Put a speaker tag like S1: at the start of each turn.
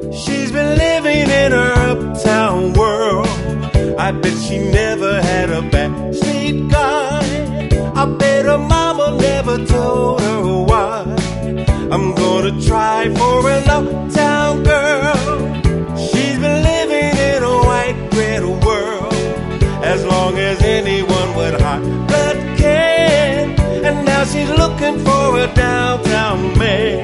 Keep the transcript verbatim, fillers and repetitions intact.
S1: She's been living in her uptown world. I bet she never had a backstreet guy. I bet her mama never told her why. I'm gonna try for an uptown girl. She's been living in a white bread world as long as anyone with hot blood can. And now she's looking for a downtown man.